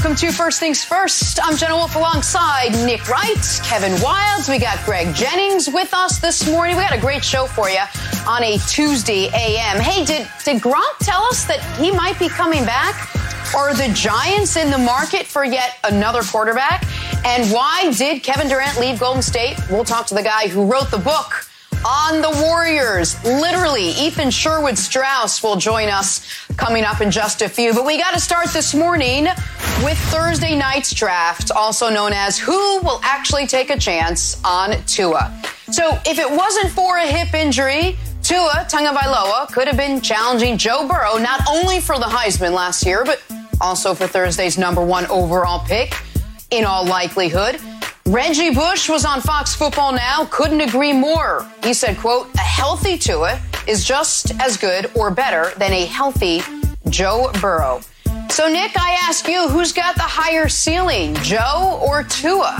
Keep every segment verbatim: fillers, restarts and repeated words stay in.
welcome to First Things First. I'm Jenna Wolf alongside Nick Wright, Kevin Wilds. We got Greg Jennings with us this morning. We got a great show for you on a Tuesday A M. Hey, did, did Gronk tell us that he might be coming back? Are the Giants in the market for yet another quarterback? And why did Kevin Durant leave Golden State? We'll talk to the guy who wrote the book on the Warriors. Literally, Ethan Sherwood Strauss will join us coming up in just a few. But we got to start this morning with Thursday night's draft, also known as who will actually take a chance on Tua. So if it wasn't for a hip injury, Tua Tagovailoa could have been challenging Joe Burrow not only for the Heisman last year, but also for Thursday's number one overall pick in all likelihood. Reggie Bush was on Fox Football Now, couldn't agree more. He said, quote, a healthy Tua is just as good or better than a healthy Joe Burrow. So, Nick, I ask you, who's got the higher ceiling, Joe or Tua?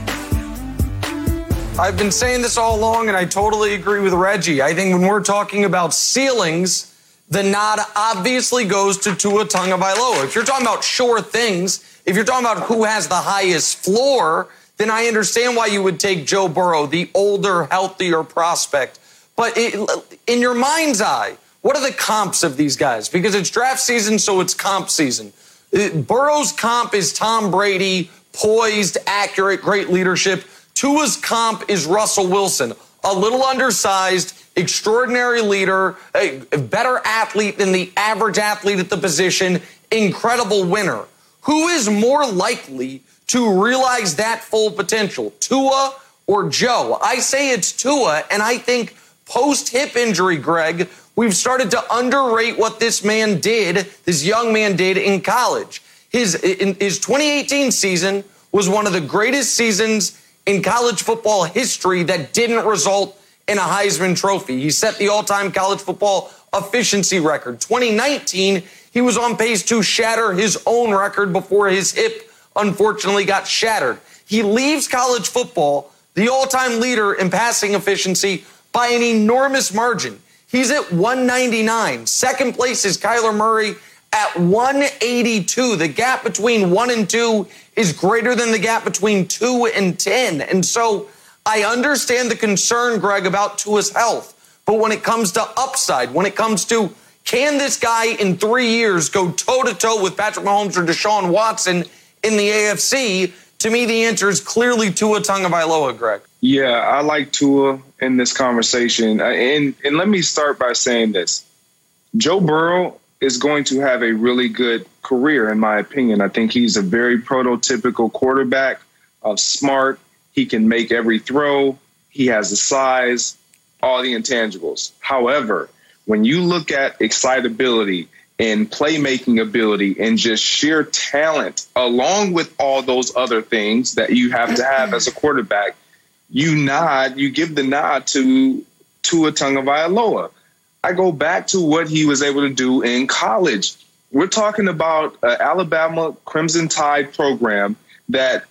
I've been saying this all along, and I totally agree with Reggie. I think when we're talking about ceilings, the nod obviously goes to Tua Tagovailoa. If you're talking about sure things, if you're talking about who has the highest floor, then I understand why you would take Joe Burrow, the older, healthier prospect. But it, in your mind's eye, what are the comps of these guys? Because it's draft season, so it's comp season. Burrow's comp is Tom Brady, poised, accurate, great leadership. Tua's comp is Russell Wilson, a little undersized, extraordinary leader, a better athlete than the average athlete at the position, incredible winner. Who is more likely to realize that full potential, Tua or Joe? I say it's Tua, and I think post-hip injury, Greg, we've started to underrate what this man did, this young man did in college. His, in, his twenty eighteen season was one of the greatest seasons in college football history that didn't result in a Heisman Trophy. He set the all-time college football efficiency record. twenty nineteen, he was on pace to shatter his own record before his hip unfortunately got shattered. He leaves college football, the all-time leader in passing efficiency, by an enormous margin. He's at one ninety-nine. Second place is Kyler Murray at one eighty-two. The gap between one and two is greater than the gap between two and ten. And so I understand the concern, Greg, about Tua's health. But when it comes to upside, when it comes to can this guy in three years go toe-to-toe with Patrick Mahomes or Deshaun Watson in the A F C, to me the answer is clearly Tua Tagovailoa, Greg. Yeah, I like Tua in this conversation. And, and let me start by saying this. Joe Burrow is going to have a really good career, in my opinion. I think he's a very prototypical quarterback, uh, smart. He can make every throw. He has the size, all the intangibles. However, when you look at excitability and playmaking ability and just sheer talent, along with all those other things that you have to have as a quarterback, you nod, you give the nod to Tua Tagovailoa. I go back to what he was able to do in college. We're talking about an Alabama Crimson Tide program that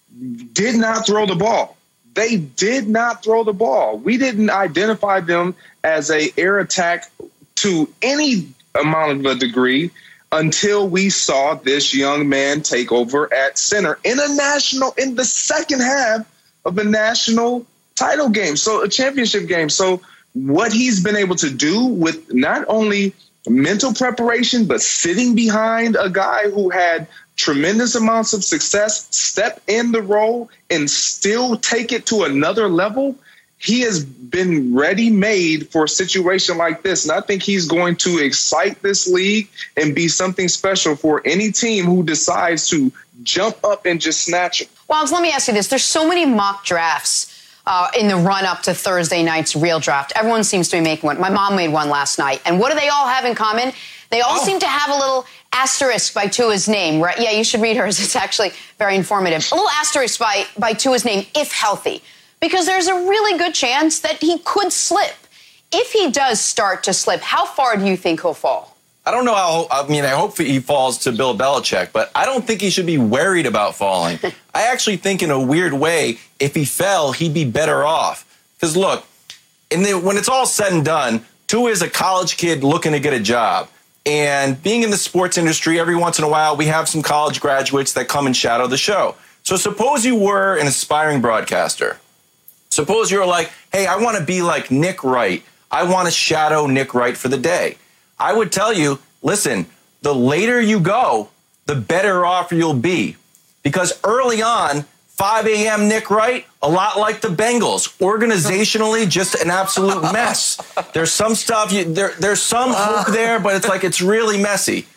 did not throw the ball. They did not throw the ball. We didn't identify them as a air attack to any amount of a degree until we saw this young man take over at center in a national, in the second half of a national title game, so a championship game. So what he's been able to do with not only mental preparation, but sitting behind a guy who had tremendous amounts of success, step in the role and still take it to another level. He has been ready-made for a situation like this. And I think he's going to excite this league and be something special for any team who decides to jump up and just snatch him. Well, let me ask you this. There's so many mock drafts uh, in the run-up to Thursday night's real draft. Everyone seems to be making one. My mom made one last night. And what do they all have in common? They all oh. seem to have a little asterisk by Tua's name, right? Yeah, you should read hers. It's actually very informative. A little asterisk by, by Tua's name, if healthy. Because there's a really good chance that he could slip. If he does start to slip, how far do you think he'll fall? I don't know how, I mean, I hope he falls to Bill Belichick, but I don't think he should be worried about falling. I actually think in a weird way, if he fell, he'd be better off. Because look, in the, when it's all said and done, Tua is a college kid looking to get a job. And being in the sports industry, every once in a while, we have some college graduates that come and shadow the show. So suppose you were an aspiring broadcaster. Suppose you're like, hey, I want to be like Nick Wright. I want to shadow Nick Wright for the day. I would tell you, listen, the later you go, the better off you'll be. Because early on, five a.m. Nick Wright, a lot like the Bengals. Organizationally, just an absolute mess. There's some stuff, you, there, there's some hope there, but it's like it's really messy.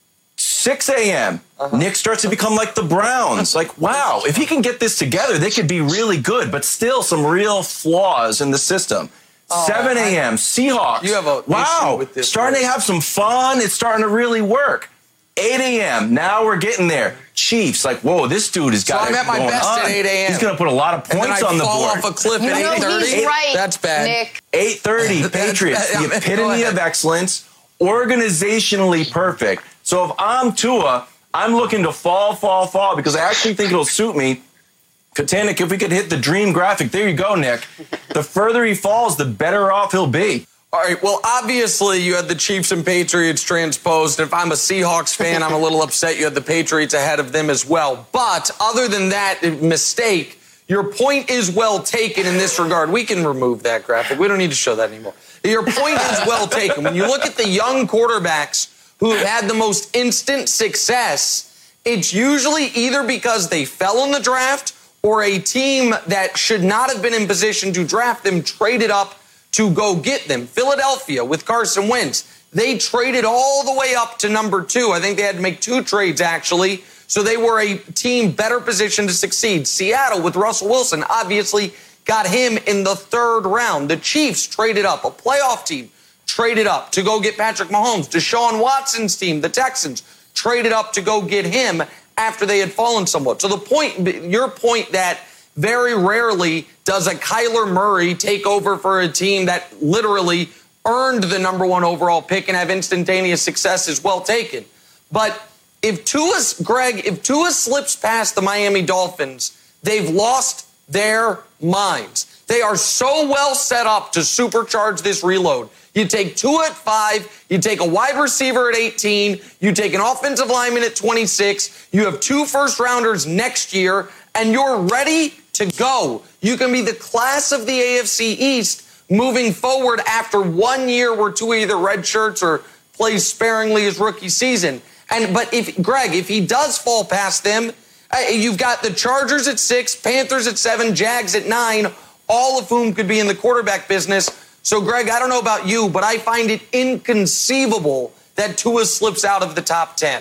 six a.m., uh-huh. Nick starts to become like the Browns. Like, wow, if he can get this together, they could be really good, but still some real flaws in the system. Oh, seven a.m., Seahawks. You have a wow, issue with this starting to have some fun. It's starting to really work. eight a.m., now we're getting there. Chiefs, like, whoa, this dude has got so it I'm at my going best on. at eight a.m. He's going to put a lot of points on the board. I fall off a cliff you at eight thirty. He's right, That's bad. Nick. eight thirty, Patriots, the epitome of excellence, organizationally perfect. So if I'm Tua, I'm looking to fall, fall, fall, because I actually think it'll suit me. Katanik, if we could hit the dream graphic, there you go, Nick. The further he falls, the better off he'll be. All right, well, obviously you had the Chiefs and Patriots transposed. If I'm a Seahawks fan, I'm a little upset you had the Patriots ahead of them as well. But other than that mistake, your point is well taken in this regard. We can remove that graphic. We don't need to show that anymore. Your point is well taken. When you look at the young quarterbacks who have had the most instant success, it's usually either because they fell in the draft or a team that should not have been in position to draft them traded up to go get them. Philadelphia with Carson Wentz, they traded all the way up to number two. I think they had to make two trades, actually, so they were a team better positioned to succeed. Seattle with Russell Wilson obviously got him in the third round. The Chiefs traded up, a playoff team traded up to go get Patrick Mahomes. Deshaun Watson's team, the Texans, traded up to go get him after they had fallen somewhat. So the point, your point that very rarely does a Kyler Murray take over for a team that literally earned the number one overall pick and have instantaneous success is well taken. But if Tua, Greg, if Tua slips past the Miami Dolphins, they've lost their minds. They are so well set up to supercharge this reload. You take Tua at five, you take a wide receiver at eighteen, you take an offensive lineman at twenty-six, you have two first rounders next year, and you're ready to go. You can be the class of the A F C East moving forward after one year where Tua either red shirts or plays sparingly his rookie season. And but if Greg, if he does fall past them, you've got the Chargers at six, Panthers at seven, Jags at nine, all of whom could be in the quarterback business. So, Greg, I don't know about you, but I find it inconceivable that Tua slips out of the top ten.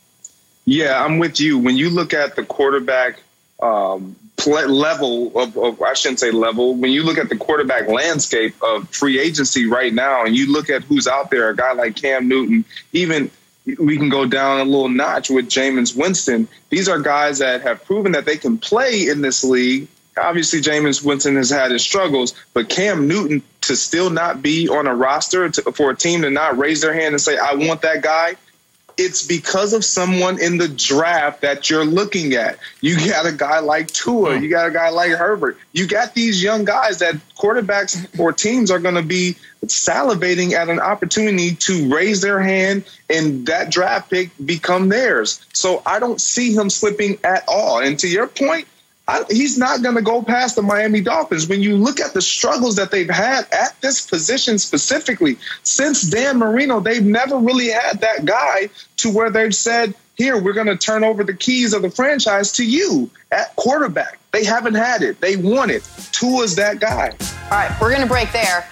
Yeah, I'm with you. When you look at the quarterback um, play level of, of, I shouldn't say level, when you look at the quarterback landscape of free agency right now and you look at who's out there, a guy like Cam Newton, even we can go down a little notch with Jameis Winston. These are guys that have proven that they can play in this league. Obviously, Jameis Winston has had his struggles, but Cam Newton to still not be on a roster, to, for a team to not raise their hand and say, I want that guy, it's because of someone in the draft that you're looking at. You got a guy like Tua. You got a guy like Herbert. You got these young guys that quarterbacks or teams are going to be salivating at an opportunity to raise their hand and that draft pick become theirs. So I don't see him slipping at all. And to your point, I, he's not going to go past the Miami Dolphins. When you look at the struggles that they've had at this position specifically, since Dan Marino, they've never really had that guy to where they've said, here, we're going to turn over the keys of the franchise to you at quarterback. They haven't had it. They want it. Tua's that guy. All right, we're going to break there.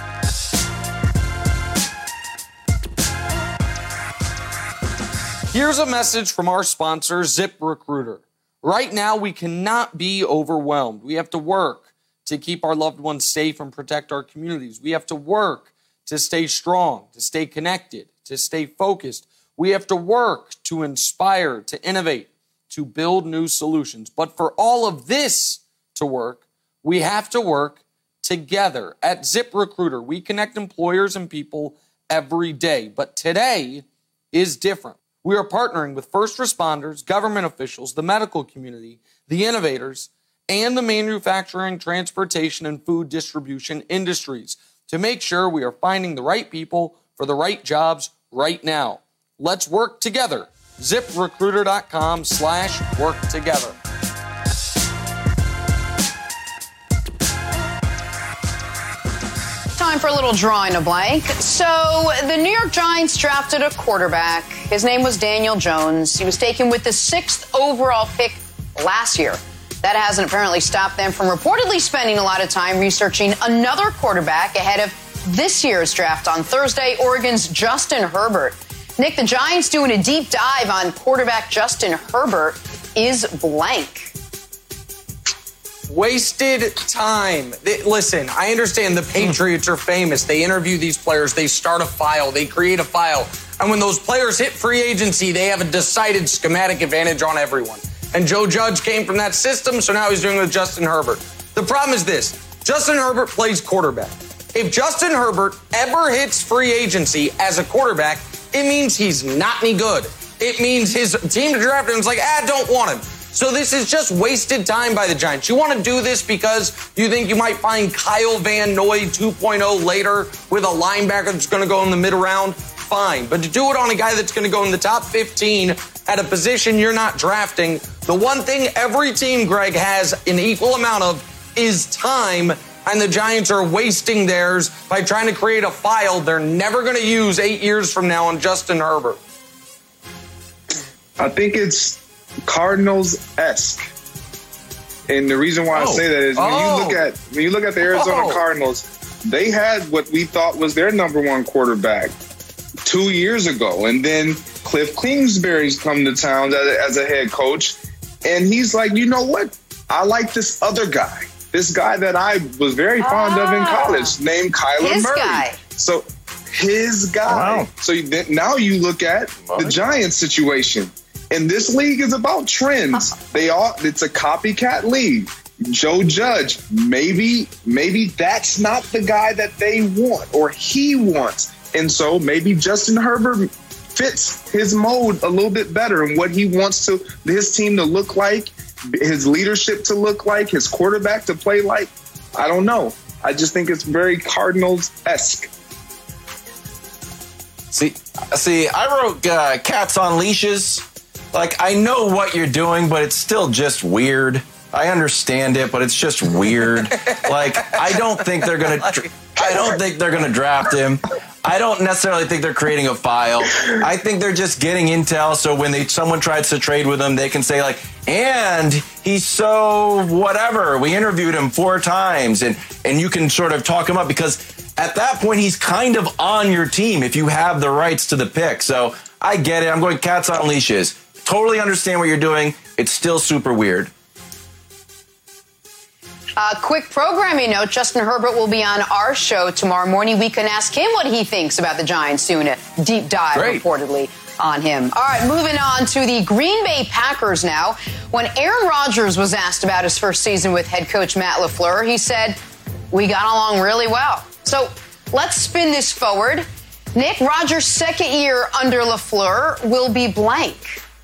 Here's a message from our sponsor, ZipRecruiter. Right now, we cannot be overwhelmed. We have to work to keep our loved ones safe and protect our communities. We have to work to stay strong, to stay connected, to stay focused. We have to work to inspire, to innovate, to build new solutions. But for all of this to work, we have to work together. At ZipRecruiter, we connect employers and people every day. But today is different. We are partnering with first responders, government officials, the medical community, the innovators, and the manufacturing, transportation, and food distribution industries to make sure we are finding the right people for the right jobs right now. Let's work together. ZipRecruiter.com slash work together. Time for a little drawing a blank. So the New York Giants drafted a quarterback. His name was Daniel Jones. He was taken with the sixth overall pick last year. That hasn't apparently stopped them from reportedly spending a lot of time researching another quarterback ahead of this year's draft on Thursday, Oregon's Justin Herbert. Nick, the Giants doing a deep dive on quarterback Justin Herbert is blank. Wasted time. They, listen, I understand the Patriots are famous. They interview these players. They start a file. They create a file. And when those players hit free agency, they have a decided schematic advantage on everyone. And Joe Judge came from that system, so now he's doing it with Justin Herbert. The problem is this. Justin Herbert plays quarterback. If Justin Herbert ever hits free agency as a quarterback, it means he's not any good. It means his team drafted him is like, ah, don't want him. So this is just wasted time by the Giants. You want to do this because you think you might find Kyle Van Noy two point oh later with a linebacker that's going to go in the mid-round? Fine. But to do it on a guy that's going to go in the top fifteen at a position you're not drafting, the one thing every team, Greg, has an equal amount of is time, and the Giants are wasting theirs by trying to create a file they're never going to use eight years from now on Justin Herbert. I think it's Cardinals-esque. And the reason why oh. I say that is when oh. you look at when you look at the Arizona oh. Cardinals, they had what we thought was their number one quarterback two years ago. And then Cliff Kingsbury's come to town as a, as a head coach. And he's like, you know what? I like this other guy. This guy that I was very fond ah. of in college named Kyler his Murray. Guy. So his guy. Wow. So you, now you look at the Giants situation. And this league is about trends. They all it's a copycat league. Joe Judge, maybe, maybe that's not the guy that they want or he wants. And so maybe Justin Herbert fits his mold a little bit better and what he wants to his team to look like, his leadership to look like, his quarterback to play like. I don't know. I just think it's very Cardinals-esque. See, see, I wrote uh, Cats on Leashes. Like, I know what you're doing, but it's still just weird. I understand it, but it's just weird. Like, I don't think they're gonna. I don't think they're gonna draft him. I don't necessarily think they're creating a file. I think they're just getting intel, so when they someone tries to trade with him, they can say like, and he's so whatever. We interviewed him four times, and and you can sort of talk him up because at that point he's kind of on your team if you have the rights to the pick. So I get it. I'm going Cats on Leashes. Totally understand what you're doing. It's still super weird. Uh, quick programming note, Justin Herbert will be on our show tomorrow morning. We can ask him what he thinks about the Giants soon. A deep dive, Great. reportedly, on him. All right, moving on to the Green Bay Packers now. When Aaron Rodgers was asked about his first season with head coach Matt LaFleur, he said, we got along really well. So let's spin this forward. Nick, Rodgers' second year under LaFleur will be blank.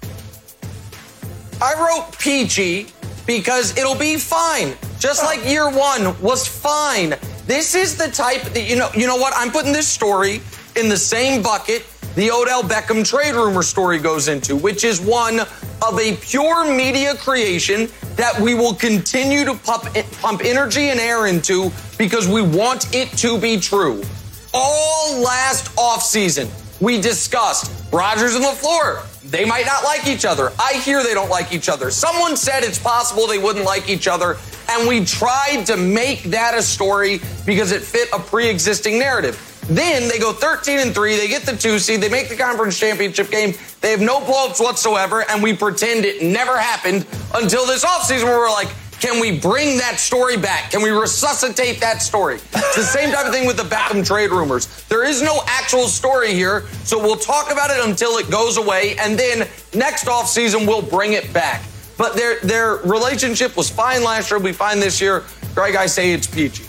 I wrote peachy because it'll be fine. Just like year one was fine. This is the type that, you know, you know what? I'm putting this story in the same bucket the Odell Beckham trade rumor story goes into, which is one of a pure media creation that we will continue to pump, pump energy and air into because we want it to be true. All last offseason, we discussed Rodgers and LaFleur. They might not like each other. I hear they don't like each other. Someone said it's possible they wouldn't like each other, and we tried to make that a story because it fit a pre-existing narrative. Then they go thirteen and three, they get the two seed, they make the conference championship game, they have no blow-ups whatsoever, and we pretend it never happened until this offseason where we're like, can we bring that story back? Can we resuscitate that story? It's the same type of thing with the Beckham trade rumors. There is no actual story here, so we'll talk about it until it goes away, and then next offseason we'll bring it back. But their their relationship was fine last year, it'll be fine this year. Greg, I say it's peachy.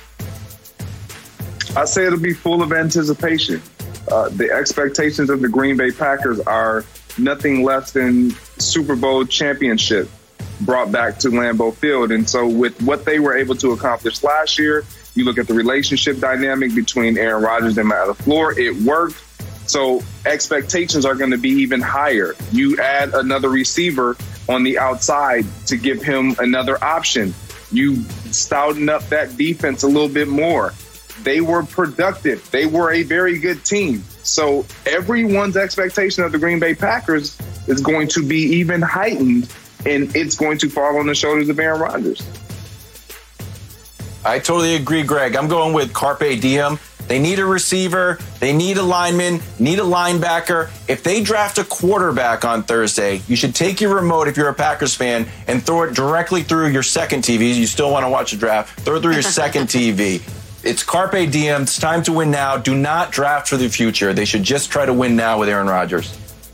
I say it'll be full of anticipation. Uh, the expectations of the Green Bay Packers are nothing less than Super Bowl championship brought back to Lambeau Field. And so with what they were able to accomplish last year, you look at the relationship dynamic between Aaron Rodgers and Matt LaFleur, it worked. So expectations are going to be even higher. You add another receiver on the outside to give him another option. You stouten up that defense a little bit more. They were productive. They were a very good team. So everyone's expectation of the Green Bay Packers is going to be even heightened, and it's going to fall on the shoulders of Aaron Rodgers. I totally agree, Greg. I'm going with Carpe Diem. They need a receiver. They need a lineman, need a linebacker. If they draft a quarterback on Thursday, you should take your remote if you're a Packers fan and throw it directly through your second T V. You still want to watch a draft. Throw it through your second T V. It's Carpe Diem. It's time to win now. Do not draft for the future. They should just try to win now with Aaron Rodgers.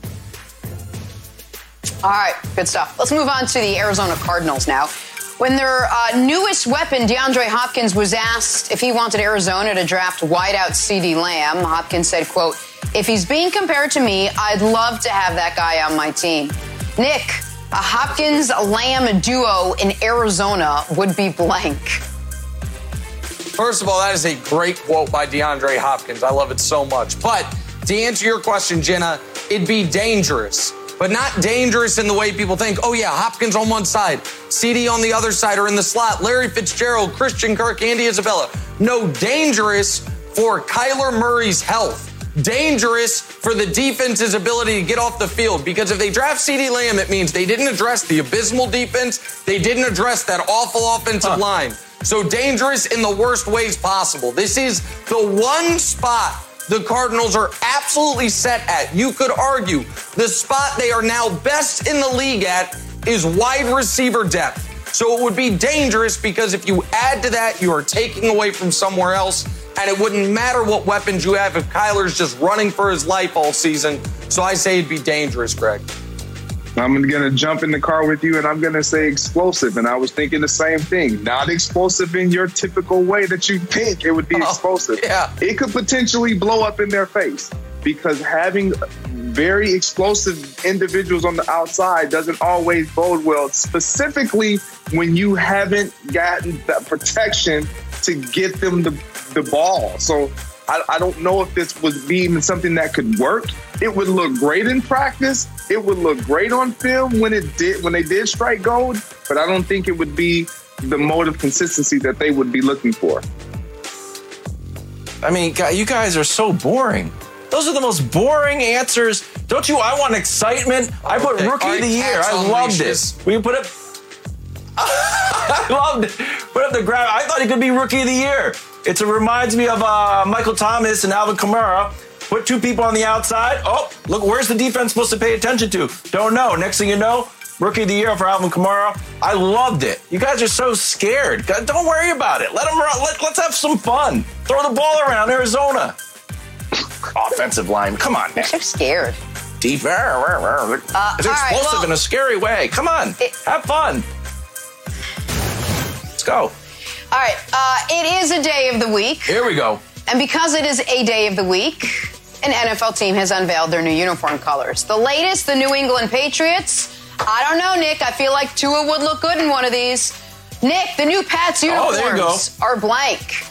All right, good stuff. Let's move on to the Arizona Cardinals now. When their uh, newest weapon, DeAndre Hopkins, was asked if he wanted Arizona to draft wideout CeeDee Lamb, Hopkins said, quote, "If he's being compared to me, I'd love to have that guy on my team." Nick, a Hopkins-Lamb duo in Arizona would be blank. First of all, that is a great quote by DeAndre Hopkins. I love it so much. But to answer your question, Jenna, it'd be dangerous. But not dangerous in the way people think, oh, yeah, Hopkins on one side, CeeDee on the other side, or in the slot, Larry Fitzgerald, Christian Kirk, Andy Isabella. No, dangerous for Kyler Murray's health. Dangerous for the defense's ability to get off the field. Because if they draft CeeDee Lamb, it means they didn't address the abysmal defense. They didn't address that awful offensive huh. line. So dangerous in the worst ways possible. This is the one spot the Cardinals are absolutely set at. You could argue the spot they are now best in the league at is wide receiver depth. So it would be dangerous because if you add to that, you are taking away from somewhere else, and it wouldn't matter what weapons you have if Kyler's just running for his life all season. So I say it'd be dangerous, Greg. I'm going to jump in the car with you, and I'm going to say explosive. And I was thinking the same thing. Not explosive in your typical way that you think it would be oh, explosive. Yeah. It could potentially blow up in their face because having very explosive individuals on the outside doesn't always bode well, specifically when you haven't gotten that protection to get them the, the ball. So I, I don't know if this would be even something that could work. It would look great in practice. It would look great on film when it did when they did strike gold, but I don't think it would be the mode of consistency that they would be looking for. I mean, you guys are so boring. Those are the most boring answers. Don't you? I want excitement. I put okay. Rookie of the Year. I loved this. We put up. I loved it. Put up the grab. I thought he could be Rookie of the Year. It reminds me of uh, Michael Thomas and Alvin Kamara. Put two people on the outside. Oh, look, where's the defense supposed to pay attention to? Don't know. Next thing you know, Rookie of the Year for Alvin Kamara. I loved it. You guys are so scared. Don't worry about it. Let them run. Let, let's have some fun. Throw the ball around Arizona. Offensive line. Come on, Nick. I'm so scared. Deep. Uh, it's explosive right, well, in a scary way. Come on. It, have fun. Let's go. All right. Uh, it is a day of the week. Here we go. And because it is a day of the week, an N F L team has unveiled their new uniform colors. The latest, the New England Patriots. I don't know, Nick. I feel like Tua would look good in one of these. Nick, the new Pats uniforms oh, there you go. are blank.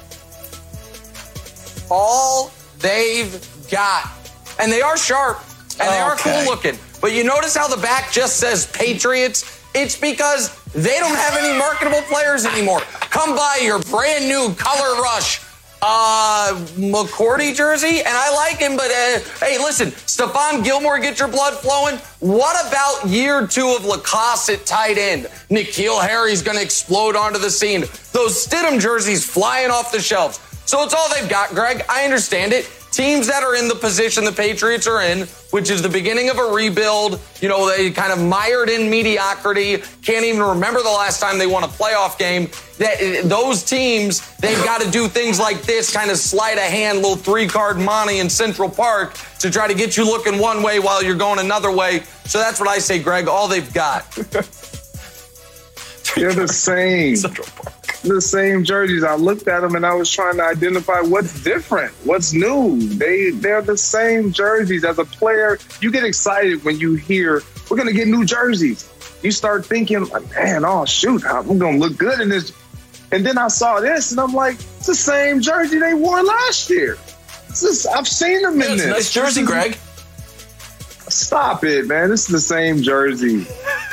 All they've got. And they are sharp. And they are okay. cool looking. But you notice how the back just says Patriots? It's because they don't have any marketable players anymore. Come buy your brand new Color Rush uh, McCourty jersey, and I like him, but uh, hey, listen, Stephon Gilmore, get your blood flowing. What about year two of Lacoste at tight end? N'Keal Harry's going to explode onto the scene. Those Stidham jerseys flying off the shelves. So it's all they've got, Greg. I understand it. Teams that are in the position the Patriots are in, which is the beginning of a rebuild, you know, they kind of mired in mediocrity, can't even remember the last time they won a playoff game. That those teams, they've got to do things like this, kind of sleight of hand, little three-card monte in Central Park to try to get you looking one way while you're going another way. So that's what I say, Greg, all they've got. They're the same. Central Park. The same jerseys. I looked at them and I was trying to identify what's different, what's new. They, they're the same jerseys. As a player, you get excited when you hear, we're going to get new jerseys. You start thinking, man, oh, shoot, I'm going to look good in this. And then I saw this and I'm like, it's the same jersey they wore last year. This is, I've seen him Yeah, in it's a this. nice jersey, Greg. Stop it, man. This is the same jersey.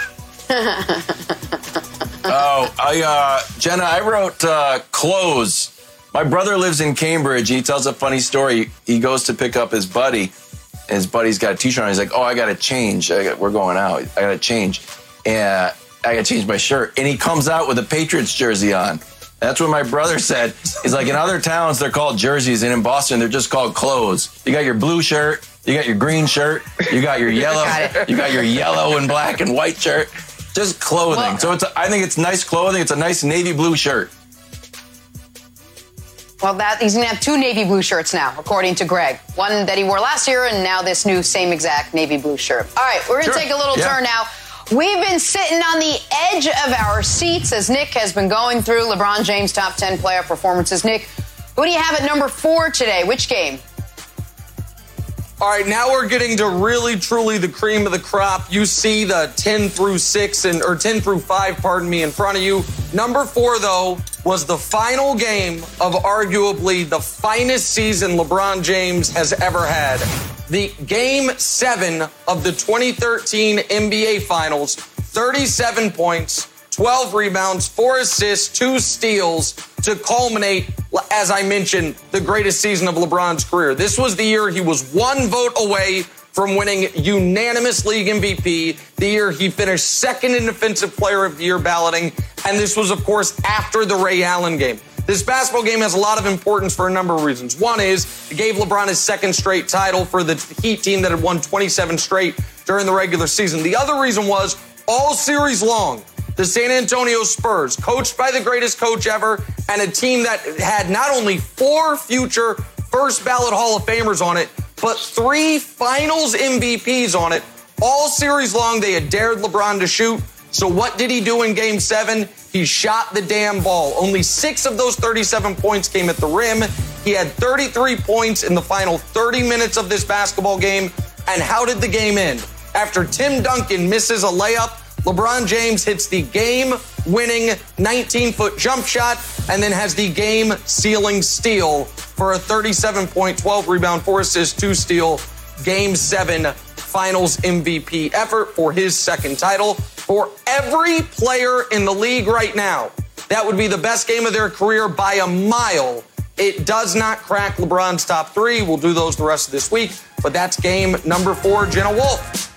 Oh, I, uh, Jenna, I wrote uh, clothes. My brother lives in Cambridge. He tells a funny story. He goes to pick up his buddy. And his buddy's got a t-shirt on. He's like, oh, I got to change. I got, we're going out. I got to change. And I got to change my shirt. And he comes out with a Patriots jersey on. That's what my brother said. He's like, in other towns, they're called jerseys. And in Boston, they're just called clothes. You got your blue shirt. You got your green shirt. You got your yellow. got you got your yellow and black and white shirt. Just clothing. Well, so it's a, I think it's nice clothing. It's a nice navy blue shirt. Well, that he's going to have two navy blue shirts now, according to Greg. One that he wore last year and now this new same exact navy blue shirt. All right, we're going to sure. take a little yeah. turn now. We've been sitting on the edge of our seats as Nick has been going through LeBron James' top ten playoff performances. Nick, who do you have at number four today? Which game? All right, now we're getting to really, truly the cream of the crop. You see the ten through six and or ten through five, pardon me, in front of you. Number four, though, was the final game of arguably the finest season LeBron James has ever had. The game seven of the twenty thirteen N B A Finals, thirty-seven points, twelve rebounds, four assists, two steals to culminate, as I mentioned, the greatest season of LeBron's career. This was the year he was one vote away from winning unanimous league M V P, the year he finished second in Defensive Player of the Year balloting, and this was, of course, after the Ray Allen game. This basketball game has a lot of importance for a number of reasons. One is it gave LeBron his second straight title for the Heat team that had won twenty-seven straight during the regular season. The other reason was all series long, the San Antonio Spurs, coached by the greatest coach ever, and a team that had not only four future first ballot Hall of Famers on it, but three finals M V Ps on it. All series long, they had dared LeBron to shoot. So what did he do in game seven? He shot the damn ball. Only six of those thirty-seven points came at the rim. He had thirty-three points in the final thirty minutes of this basketball game. And how did the game end? After Tim Duncan misses a layup, LeBron James hits the game-winning nineteen-foot jump shot and then has the game-sealing steal for a thirty-seven point, twelve rebound, four assist, two steal, game seven finals M V P effort for his second title. For every player in the league right now, that would be the best game of their career by a mile. It does not crack LeBron's top three. We'll do those the rest of this week, but that's game number four, Jenna Wolf.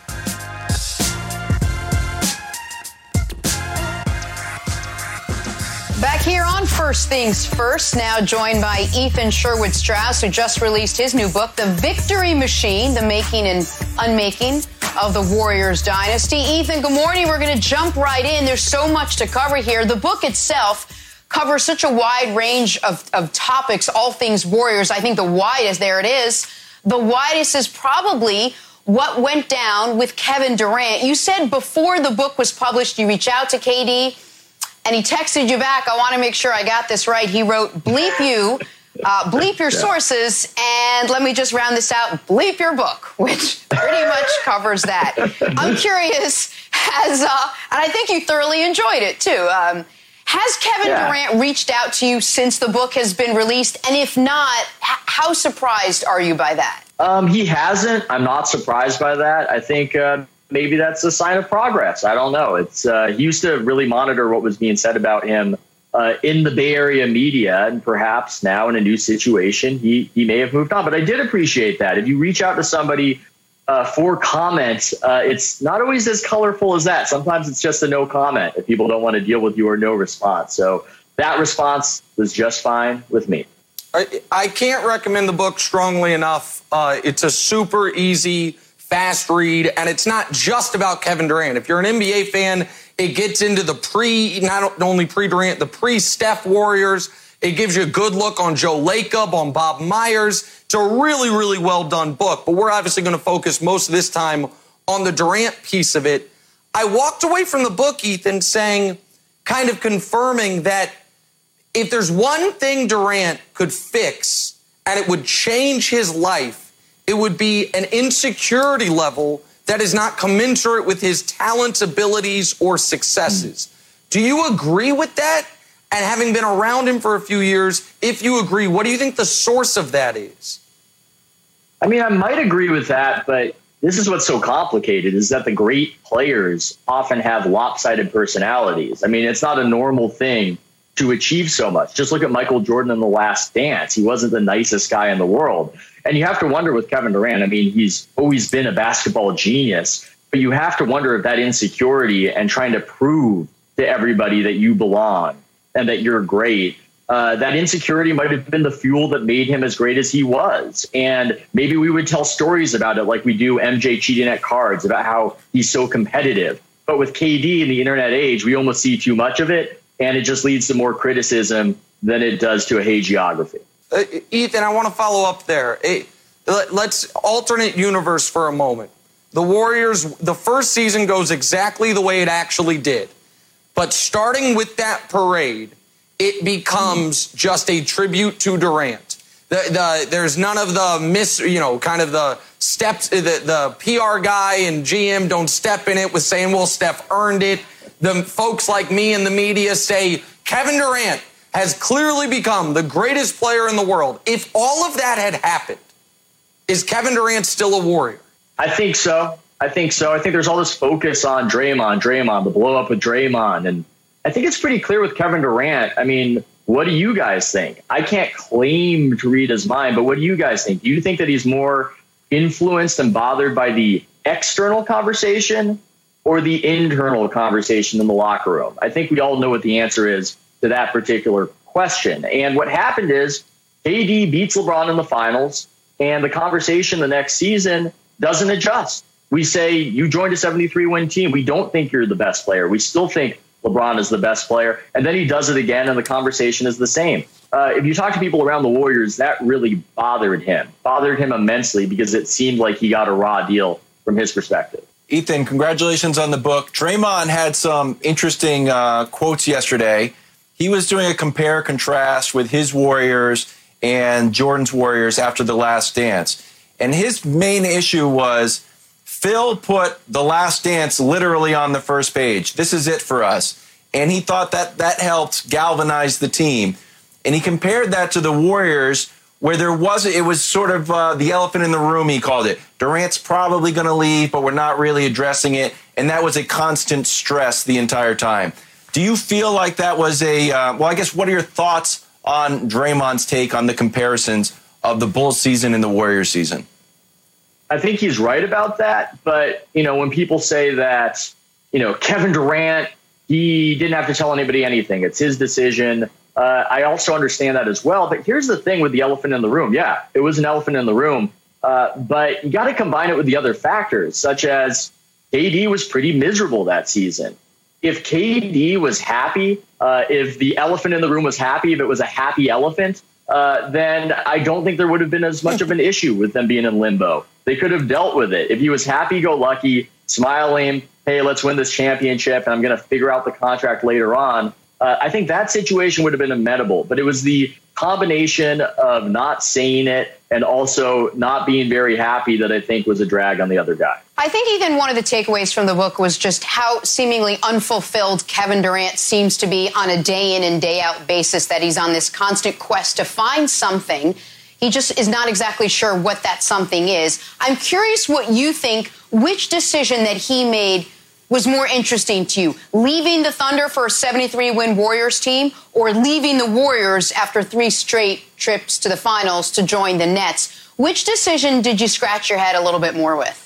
Back here on First Things First, now joined by Ethan Sherwood Strauss, who just released his new book, The Victory Machine, The Making and Unmaking of the Warriors Dynasty. Ethan, good morning. We're going to jump right in. There's so much to cover here. The book itself covers such a wide range of, of topics, all things Warriors. I think the widest, there it is, the widest is probably what went down with Kevin Durant. You said before the book was published, you reached out to K D, and he texted you back. I want to make sure I got this right. He wrote, bleep you, uh, bleep your sources, and let me just round this out, bleep your book, which pretty much covers that. I'm curious, has, uh, and I think you thoroughly enjoyed it too. Um, has Kevin yeah. Durant reached out to you since the book has been released? And if not, h- how surprised are you by that? Um, he hasn't. I'm not surprised by that. I think uh, maybe that's a sign of progress. I don't know. It's uh, he used to really monitor what was being said about him uh, in the Bay Area media, and perhaps now in a new situation, he he may have moved on. But I did appreciate that. If you reach out to somebody uh, for comment, uh, it's not always as colorful as that. Sometimes it's just a no comment if people don't want to deal with you or no response. So that response was just fine with me. I, I can't recommend the book strongly enough. Uh, it's a super easy, fast read, and it's not just about Kevin Durant. If you're an N B A fan, it gets into the pre, not only pre-Durant, the pre-Steph Warriors. It gives you a good look on Joe Lacob, on Bob Myers. It's a really, really well-done book, but we're obviously going to focus most of this time on the Durant piece of it. I walked away from the book, Ethan, saying, kind of confirming that if there's one thing Durant could fix and it would change his life, it would be an insecurity level that is not commensurate with his talents, abilities, or successes. Mm. Do you agree with that? And having been around him for a few years, if you agree, what do you think the source of that is? I mean, I might agree with that, but this is what's so complicated is that the great players often have lopsided personalities. I mean, it's not a normal thing to achieve so much. Just look at Michael Jordan in The Last Dance. He wasn't the nicest guy in the world. And you have to wonder with Kevin Durant, I mean, he's always been a basketball genius, but you have to wonder if that insecurity and trying to prove to everybody that you belong and that you're great, uh, that insecurity might have been the fuel that made him as great as he was. And maybe we would tell stories about it like we do M J cheating at cards, about how he's so competitive. But with K D in the internet age, we almost see too much of it, and it just leads to more criticism than it does to a hagiography. Uh, Ethan, I want to follow up there. It, let's alternate universe for a moment. The Warriors, the first season goes exactly the way it actually did. But starting with that parade, it becomes just a tribute to Durant. The, the, there's none of the miss, you know, kind of the steps, the, the P R guy and G M don't step in it with saying, well, Steph earned it. The folks like me in the media say Kevin Durant has clearly become the greatest player in the world. If all of that had happened, is Kevin Durant still a Warrior? I think so. I think so. I think there's all this focus on Draymond, Draymond, the blow up with Draymond. And I think it's pretty clear with Kevin Durant. I mean, what do you guys think? I can't claim to read his mind, but what do you guys think? Do you think that he's more influenced and bothered by the external conversation or the internal conversation in the locker room? I think we all know what the answer is to that particular question. And what happened is K D beats LeBron in the finals, and the conversation the next season doesn't adjust. We say, you joined a seventy-three win team. We don't think you're the best player. We still think LeBron is the best player. And then he does it again, and the conversation is the same. Uh, if you talk to people around the Warriors, that really bothered him, bothered him immensely because it seemed like he got a raw deal from his perspective. Ethan, congratulations on the book. Draymond had some interesting uh, quotes yesterday. He was doing a compare contrast with his Warriors and Jordan's Warriors after The Last Dance. And his main issue was Phil put The Last Dance literally on the first page. This is it for us. And he thought that that helped galvanize the team. And he compared that to the Warriors, where there was, it was sort of uh, the elephant in the room, he called it. Durant's probably going to leave, but we're not really addressing it. And that was a constant stress the entire time. Do you feel like that was a, uh, well, I guess, what are your thoughts on Draymond's take on the comparisons of the Bulls season and the Warriors season? I think he's right about that. But, you know, when people say that, you know, Kevin Durant, he didn't have to tell anybody anything. It's his decision. Uh, I also understand that as well. But here's the thing with the elephant in the room. Yeah, it was an elephant in the room. Uh, but you got to combine it with the other factors, such as K D was pretty miserable that season. If K D was happy, uh, if the elephant in the room was happy, if it was a happy elephant, uh, then I don't think there would have been as much of an issue with them being in limbo. They could have dealt with it. If he was happy-go-lucky, smiling, hey, let's win this championship, and I'm going to figure out the contract later on, uh, I think that situation would have been amenable. But it was the combination of not saying it and also not being very happy that I think was a drag on the other guy. I think, Ethan, one of the takeaways from the book was just how seemingly unfulfilled Kevin Durant seems to be on a day in and day out basis, that he's on this constant quest to find something. He just is not exactly sure what that something is. I'm curious what you think, which decision that he made was more interesting to you, leaving the Thunder for a seventy-three win Warriors team or leaving the Warriors after three straight trips to the finals to join the Nets. Which decision did you scratch your head a little bit more with?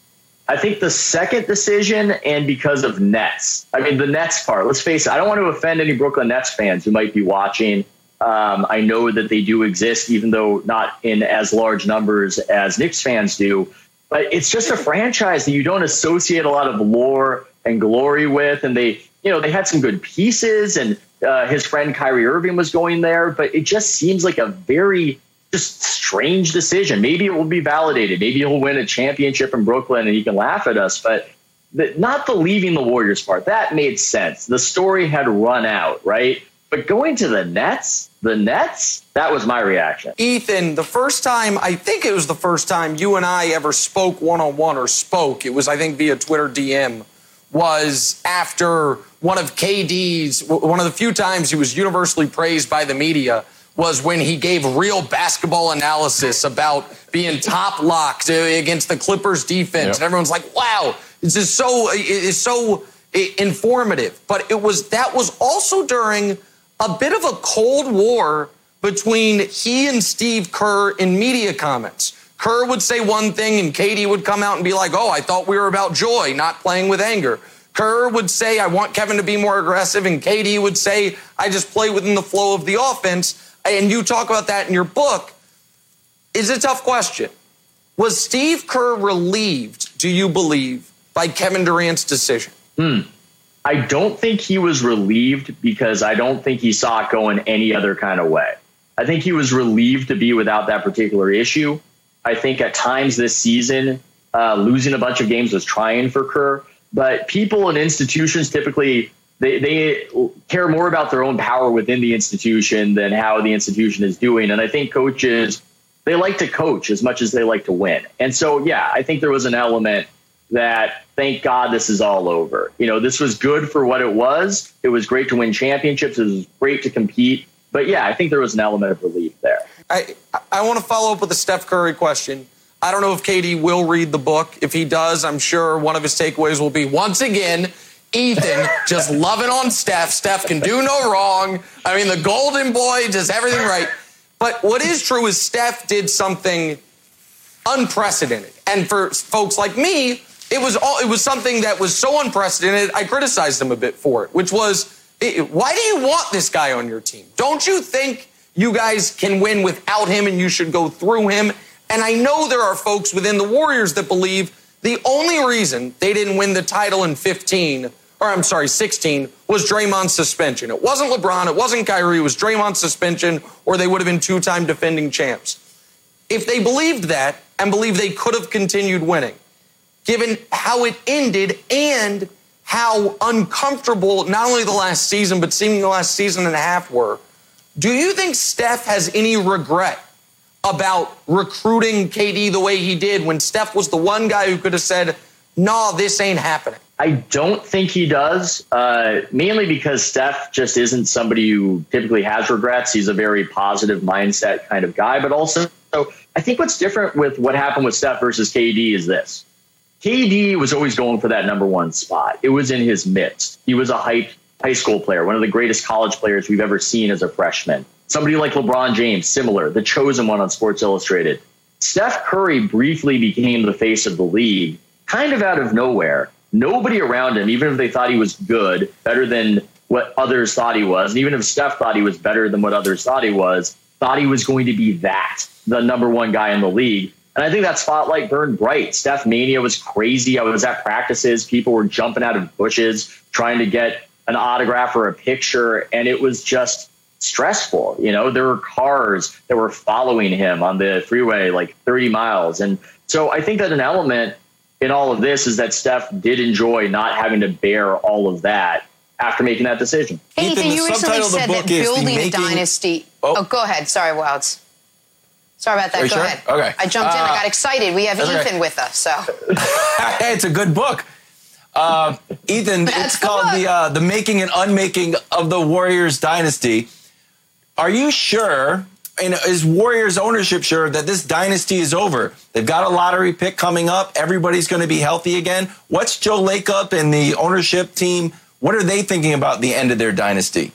I think the second decision, and because of Nets. I mean, the Nets part, let's face it, I don't want to offend any Brooklyn Nets fans who might be watching. Um, I know that they do exist, even though not in as large numbers as Knicks fans do. But it's just a franchise that you don't associate a lot of lore and glory with. And they, you know, they had some good pieces, and uh, his friend Kyrie Irving was going there. But it just seems like a very just strange decision. Maybe it will be validated. Maybe he'll win a championship in Brooklyn and he can laugh at us. But the, not the leaving the Warriors part. That made sense. The story had run out, right? But going to the Nets, the Nets, that was my reaction. Ethan, the first time, I think it was the first time you and I ever spoke one-on-one or spoke, it was, I think, via Twitter D M, was after one of K D's, one of the few times he was universally praised by the media, was when he gave real basketball analysis about being top locked against the Clippers defense. Yep. And everyone's like, wow, this is so, it's so informative. But it was, that was also during a bit of a cold war between he and Steve Kerr in media comments. Kerr would say one thing and K D would come out and be like, oh, I thought we were about joy, not playing with anger. Kerr would say, I want Kevin to be more aggressive. And K D would say, I just play within the flow of the offense. And you talk about that in your book. It's a tough question. Was Steve Kerr relieved, do you believe, by Kevin Durant's decision? Hmm. I don't think he was relieved because I don't think he saw it going any other kind of way. I think he was relieved to be without that particular issue. I think at times this season, uh, losing a bunch of games was trying for Kerr. But people and institutions typically, they, they care more about their own power within the institution than how the institution is doing. And I think coaches, they like to coach as much as they like to win. And so, yeah, I think there was an element that, thank God this is all over. You know, this was good for what it was. It was great to win championships. It was great to compete. But, yeah, I think there was an element of relief there. I, I want to follow up with a Steph Curry question. I don't know if K D will read the book. If he does, I'm sure one of his takeaways will be, once again, Ethan just loving on Steph. Steph can do no wrong. I mean, the golden boy does everything right. But what is true is Steph did something unprecedented. And for folks like me, it was all, it was something that was so unprecedented, I criticized him a bit for it, which was, why do you want this guy on your team? Don't you think you guys can win without him and you should go through him? And I know there are folks within the Warriors that believe the only reason they didn't win the title in fifteen, or I'm sorry, sixteen, was Draymond's suspension. It wasn't LeBron, it wasn't Kyrie, it was Draymond's suspension, or they would have been two-time defending champs. If they believed that and believed they could have continued winning, given how it ended and how uncomfortable not only the last season, but seemingly the last season and a half were, do you think Steph has any regret about recruiting K D the way he did when Steph was the one guy who could have said, no, this ain't happening? I don't think he does, uh, mainly because Steph just isn't somebody who typically has regrets. He's a very positive mindset kind of guy. But also, so I think what's different with what happened with Steph versus K D is this. K D was always going for that number one spot. It was in his midst. He was a hyped high school player, one of the greatest college players we've ever seen as a freshman. Somebody like LeBron James, similar, the chosen one on Sports Illustrated. Steph Curry briefly became the face of the league, kind of out of nowhere. Nobody around him, even if they thought he was good, better than what others thought he was, and even if Steph thought he was better than what others thought he was, thought he was going to be that, the number one guy in the league. And I think that spotlight burned bright. Steph Mania was crazy. I was at practices. People were jumping out of bushes trying to get an autograph or a picture, and it was just stressful. You know, there were cars that were following him on the freeway like thirty miles. And so I think that an element in all of this is that Steph did enjoy not having to bear all of that after making that decision. Hey, Ethan, you recently said that building making... a dynasty. Oh. oh, go ahead. Sorry, Wilds. Sorry about that. Go sure? ahead. Okay. I jumped uh, in. I got excited. We have Ethan okay. with us. So hey, it's a good book. Uh, Ethan, That's it's called the uh, the Making and Unmaking of the Warriors Dynasty. Are you sure, and is Warriors ownership sure that this dynasty is over? They've got a lottery pick coming up. Everybody's going to be healthy again. What's Joe Lacob and the ownership team? What are they thinking about the end of their dynasty?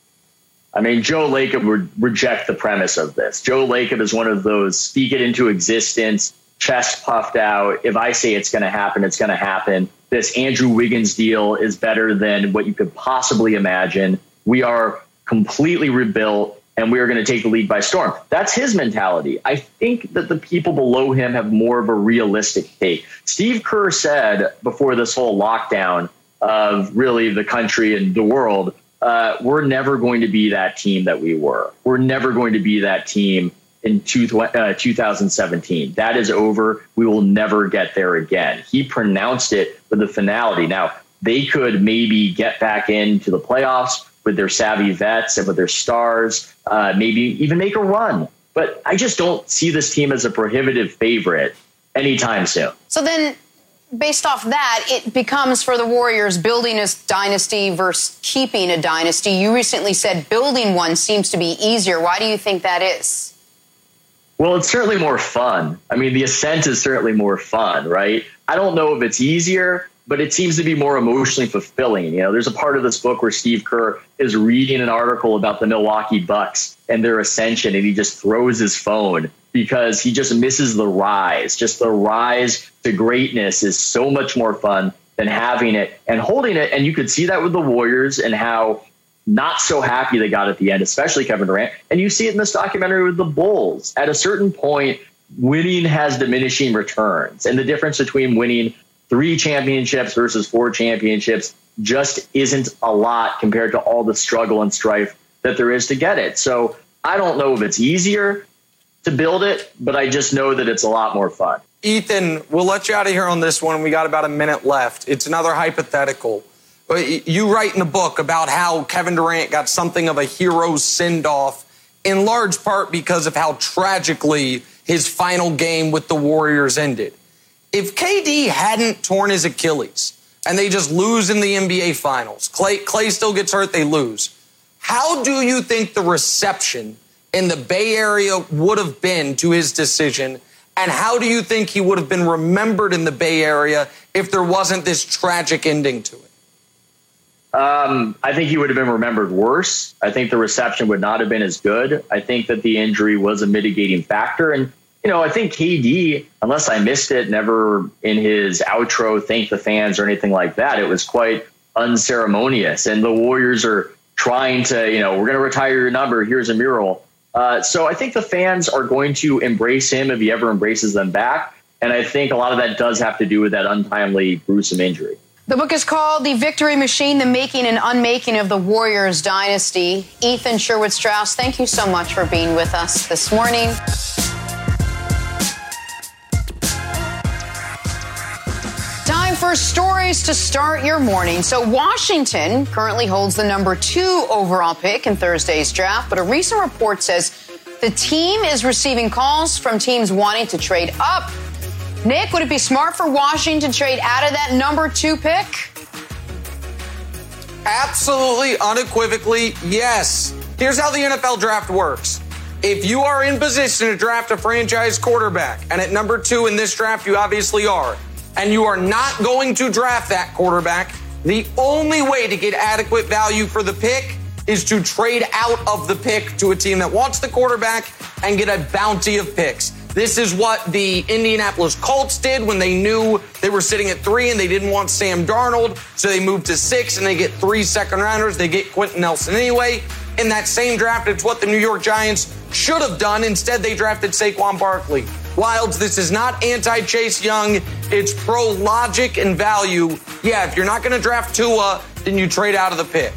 I mean, Joe Lacob would reject the premise of this. Joe Lacob is one of those speak it into existence, chest puffed out. If I say it's going to happen, it's going to happen. This Andrew Wiggins deal is better than what you could possibly imagine. We are completely rebuilt, and we are going to take the league by storm. That's his mentality. I think that the people below him have more of a realistic take. Steve Kerr said before this whole lockdown of really the country and the world, uh, we're never going to be that team that we were. We're never going to be that team in two, uh, two thousand seventeen. That is over. We will never get there again. He pronounced it with a finality. Now, they could maybe get back into the playoffs with their savvy vets and with their stars, uh, maybe even make a run. But I just don't see this team as a prohibitive favorite anytime soon. So then based off that, it becomes for the Warriors building a dynasty versus keeping a dynasty. You recently said building one seems to be easier. Why do you think that is? Well, it's certainly more fun. I mean, the ascent is certainly more fun, right? I don't know if it's easier, but it seems to be more emotionally fulfilling. You know, there's a part of this book where Steve Kerr is reading an article about the Milwaukee Bucks and their ascension, and he just throws his phone because he just misses the rise. Just the rise to greatness is so much more fun than having it and holding it. And you could see that with the Warriors and how not so happy they got at the end, especially Kevin Durant. And you see it in this documentary with the Bulls. At a certain point, winning has diminishing returns. And the difference between winning three championships versus four championships just isn't a lot compared to all the struggle and strife that there is to get it. So I don't know if it's easier to build it, but I just know that it's a lot more fun. Ethan, we'll let you out of here on this one. We got about a minute left. It's another hypothetical. You write in the book about how Kevin Durant got something of a hero send-off, in large part because of how tragically his final game with the Warriors ended. If K D hadn't torn his Achilles and they just lose in the N B A Finals, Clay, Clay still gets hurt, they lose. How do you think the reception in the Bay Area would have been to his decision? And how do you think he would have been remembered in the Bay Area if there wasn't this tragic ending to it? Um, I think he would have been remembered worse. I think the reception would not have been as good. I think that the injury was a mitigating factor. And, you know, I think K D, unless I missed it, never in his outro thanked the fans or anything like that. It was quite unceremonious. And the Warriors are trying to, you know, we're going to retire your number. Here's a mural. Uh, so I think the fans are going to embrace him if he ever embraces them back. And I think a lot of that does have to do with that untimely, gruesome injury. The book is called The Victory Machine, The Making and Unmaking of the Warriors Dynasty. Ethan Sherwood-Strauss, thank you so much for being with us this morning. Time for stories to start your morning. So Washington currently holds the number two overall pick in Thursday's draft, but a recent report says the team is receiving calls from teams wanting to trade up. Nick, would it be smart for Washington to trade out of that number two pick? Absolutely, unequivocally, yes. Here's how the N F L draft works. If you are in position to draft a franchise quarterback, and at number two in this draft you obviously are, and you are not going to draft that quarterback, the only way to get adequate value for the pick is to trade out of the pick to a team that wants the quarterback and get a bounty of picks. This is what the Indianapolis Colts did when they knew they were sitting at three and they didn't want Sam Darnold, so they moved to six and they get three second rounders. They get Quentin Nelson anyway. In that same draft, it's what the New York Giants should have done. Instead, they drafted Saquon Barkley. Wilds, this is not anti-Chase Young. It's pro-logic and value. Yeah, if you're not going to draft Tua, then you trade out of the pick.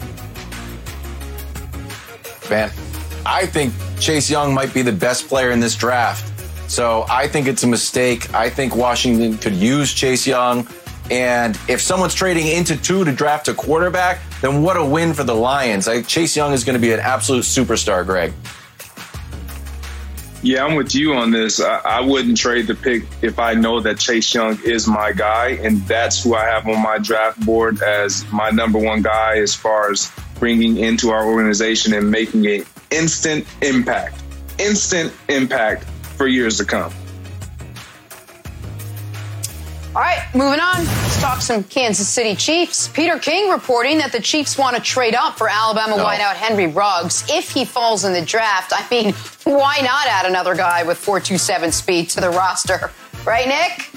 Man, I think Chase Young might be the best player in this draft. So I think it's a mistake. I think Washington could use Chase Young. And if someone's trading into two to draft a quarterback, then what a win for the Lions. I, Chase Young is going to be an absolute superstar, Greg. Yeah, I'm with you on this. I, I wouldn't trade the pick if I know that Chase Young is my guy, and that's who I have on my draft board as my number one guy as far as bringing into our organization and making an instant impact, instant impact for years to come. All right, moving on. Let's talk some Kansas City Chiefs. Peter King reporting that the Chiefs want to trade up for Alabama no. wideout Henry Ruggs. If he falls in the draft, I mean, why not add another guy with four two seven speed to the roster? Right, Nick?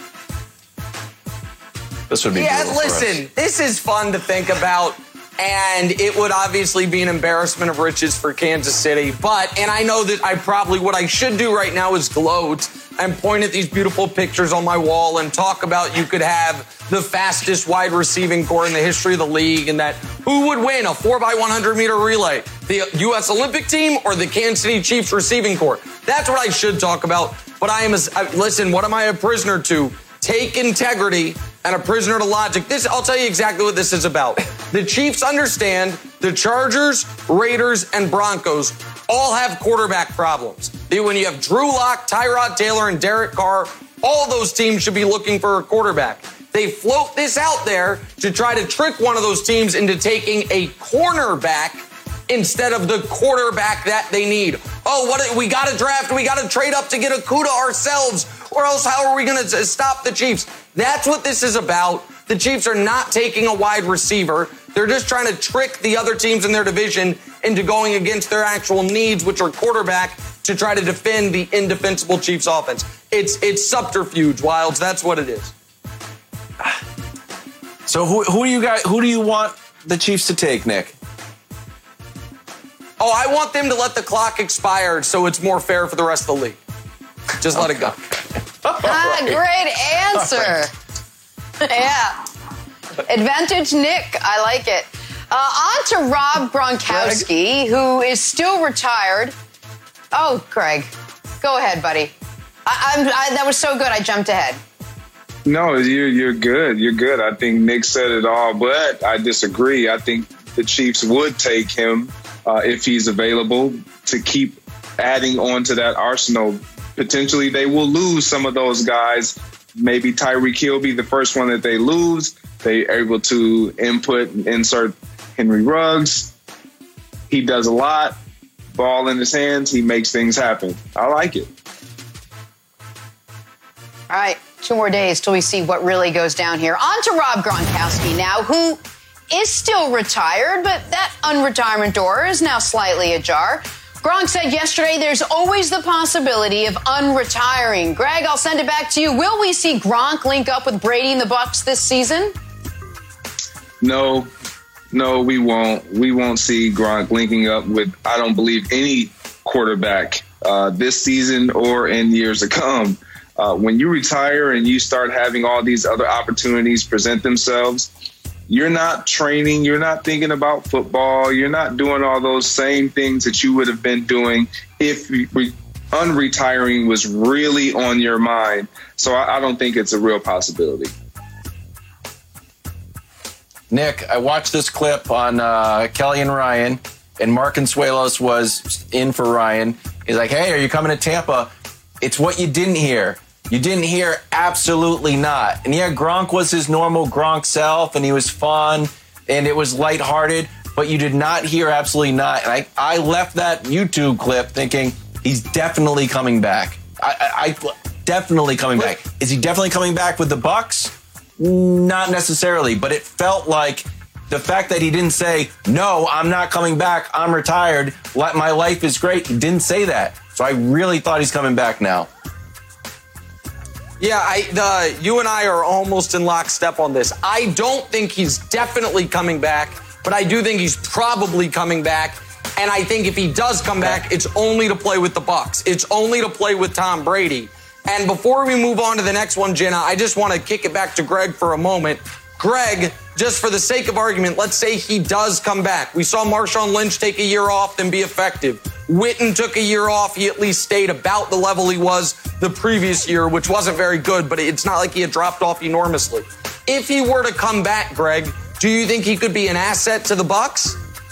This would be Yeah, brutal for listen, us. this is fun to think about. And it would obviously be an embarrassment of riches for Kansas City. But, and I know that I probably, what I should do right now is gloat and point at these beautiful pictures on my wall and talk about you could have the fastest wide receiving core in the history of the league and that who would win a four by one hundred meter relay, the U S Olympic team or the Kansas City Chiefs receiving core. That's what I should talk about. But I am, a, I, listen, what am I a prisoner to? Take integrity and a prisoner to logic. This, I'll tell you exactly what this is about. The Chiefs understand the Chargers, Raiders, and Broncos all have quarterback problems. When you have Drew Lock, Tyrod Taylor, and Derek Carr, all those teams should be looking for a quarterback. They float this out there to try to trick one of those teams into taking a cornerback instead of the quarterback that they need. Oh, what we got to draft, we got to trade up to get Okudah ourselves, or else how are we going to stop the Chiefs? That's what this is about. The Chiefs are not taking a wide receiver. They're just trying to trick the other teams in their division into going against their actual needs, which are quarterback, to try to defend the indefensible Chiefs offense. It's it's subterfuge, Wilds. That's what it is. So who who do you guys who do you want the Chiefs to take, Nick? Oh, I want them to let the clock expire so it's more fair for the rest of the league. Just let it go. Ah, great answer. Yeah. Advantage Nick. I like it. Uh, on to Rob Gronkowski, Greg? who is still retired. Oh, Greg. Go ahead, buddy. I, I'm, I, that was so good, I jumped ahead. No, you're, you're good. You're good. I think Nick said it all, but I disagree. I think the Chiefs would take him uh, if he's available to keep adding on to that arsenal. Potentially, they will lose some of those guys. Maybe Tyreek Hill be the first one that they lose. They're able to input and insert Henry Ruggs. He does a lot. Ball in his hands. He makes things happen. I like it. All right. Two more days till we see what really goes down here. On to Rob Gronkowski now, who is still retired, but that unretirement door is now slightly ajar. Gronk said yesterday there's always the possibility of unretiring. Greg, I'll send it back to you. Will we see Gronk link up with Brady and the Bucs this season? No, no, we won't. We won't see Gronk linking up with, I don't believe, any quarterback uh, this season or in years to come. Uh, when you retire and you start having all these other opportunities present themselves, you're not training, you're not thinking about football, you're not doing all those same things that you would have been doing if re- unretiring was really on your mind. So I, I don't think it's a real possibility. Nick, I watched this clip on uh, Kelly and Ryan, and Mark Consuelos was in for Ryan. He's like, hey, are you coming to Tampa? It's what you didn't hear. You didn't hear absolutely not. And yeah, Gronk was his normal Gronk self, and he was fun, and it was lighthearted, but you did not hear absolutely not. And I, I left that YouTube clip thinking he's definitely coming back. I, I, I definitely coming back. Is he definitely coming back with the Bucs? Not necessarily, but it felt like the fact that he didn't say, no, I'm not coming back, I'm retired, my life is great. He didn't say that. So I really thought he's coming back now. Yeah, I, the, you and I are almost in lockstep on this. I don't think he's definitely coming back, but I do think he's probably coming back. And I think if he does come back, it's only to play with the Bucs. It's only to play with Tom Brady. And before we move on to the next one, Jenna, I just want to kick it back to Greg for a moment. Greg, just for the sake of argument, let's say he does come back. We saw Marshawn Lynch take a year off and be effective. Witten took a year off. He at least stayed about the level he was the previous year, which wasn't very good, but it's not like he had dropped off enormously. If he were to come back, Greg, do you think he could be an asset to the Bucs?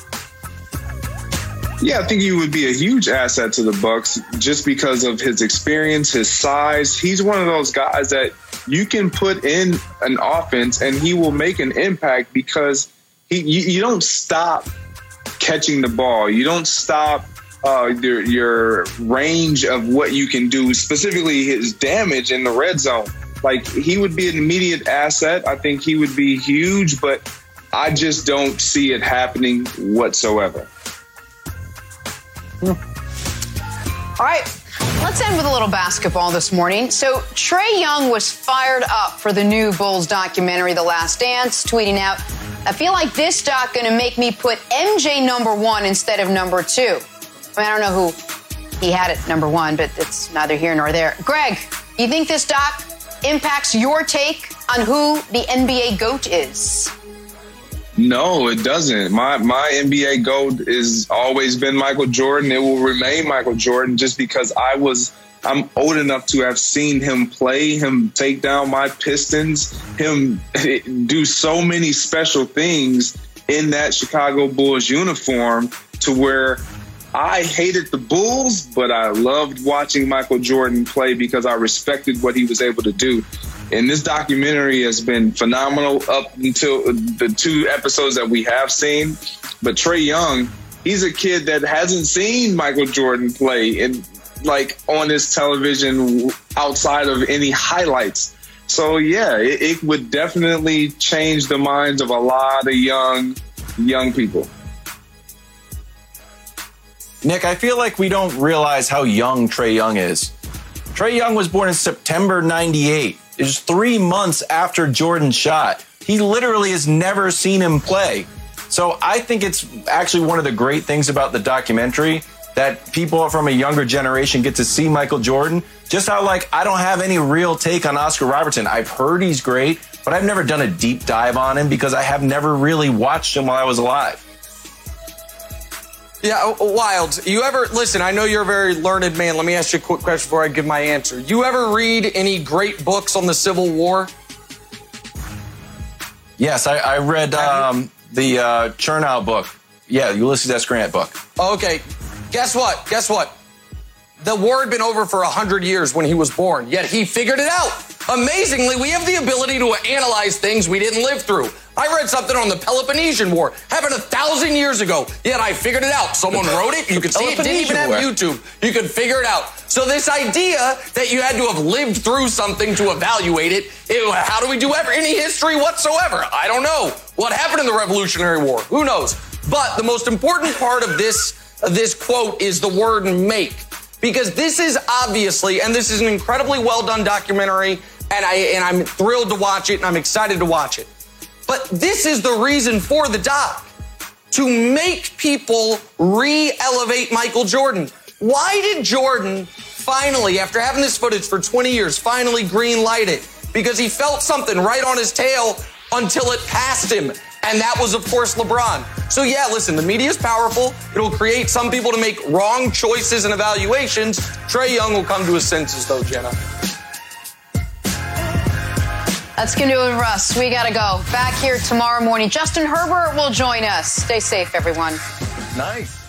Yeah, I think he would be a huge asset to the Bucs just because of his experience, his size. He's one of those guys that you can put in an offense and he will make an impact because he you, you don't stop catching the ball. You don't stop uh, your, your range of what you can do, specifically his damage in the red zone. Like, he would be an immediate asset. I think he would be huge, but I just don't see it happening whatsoever. All right, let's end with a little basketball this morning. So Trae Young was fired up for the new Bulls documentary, The Last Dance, tweeting out, I feel like this doc going to make me put M J number one instead of number two. I mean, I don't know who he had at number one, but it's neither here nor there. Greg, you think this doc impacts your take on who the N B A GOAT is? No, it doesn't. My my N B A GOAT has always been Michael Jordan. It will remain Michael Jordan just because I was I'm old enough to have seen him play, him take down my Pistons, him do so many special things in that Chicago Bulls uniform to where I hated the Bulls, but I loved watching Michael Jordan play because I respected what he was able to do. And this documentary has been phenomenal up until the two episodes that we have seen. But Trae Young, he's a kid that hasn't seen Michael Jordan play in, like, on his television outside of any highlights. So, yeah, it, it would definitely change the minds of a lot of young, young people. Nick, I feel like we don't realize how young Trae Young is. Trae Young was born in September ninety-eight. It was three months after Jordan shot. He literally has never seen him play. So I think it's actually one of the great things about the documentary that people from a younger generation get to see Michael Jordan. Just how, like, I don't have any real take on Oscar Robertson. I've heard he's great, but I've never done a deep dive on him because I have never really watched him while I was alive. Yeah, Wild. You ever, listen, I know you're a very learned man. Let me ask you a quick question before I give my answer. You ever read any great books on the Civil War? Yes, I, I read um, the uh, Chernow book. Yeah, Ulysses S. Grant book. Okay, guess what? Guess what? The war had been over for one hundred years when he was born, yet he figured it out. Amazingly, we have the ability to analyze things we didn't live through. I read something on the Peloponnesian War, happened a thousand years ago, yet I figured it out. Someone wrote it, you could see it, didn't even have YouTube. You could figure it out. So this idea that you had to have lived through something to evaluate it, it how do we do ever any history whatsoever? I don't know. What happened in the Revolutionary War? Who knows? But the most important part of this, of this quote is the word make. Because this is obviously, and this is an incredibly well done documentary, and I and I'm thrilled to watch it, and I'm excited to watch it. But this is the reason for the doc, to make people re-elevate Michael Jordan. Why did Jordan finally, after having this footage for twenty years, finally green light it? Because he felt something right on his tail until it passed him. And that was, of course, LeBron. So, yeah, listen, the media is powerful. It'll create some people to make wrong choices and evaluations. Trae Young will come to his senses, though, Jenna. That's going to do it for us. We got to go. Back here tomorrow morning. Justin Herbert will join us. Stay safe, everyone. Nice.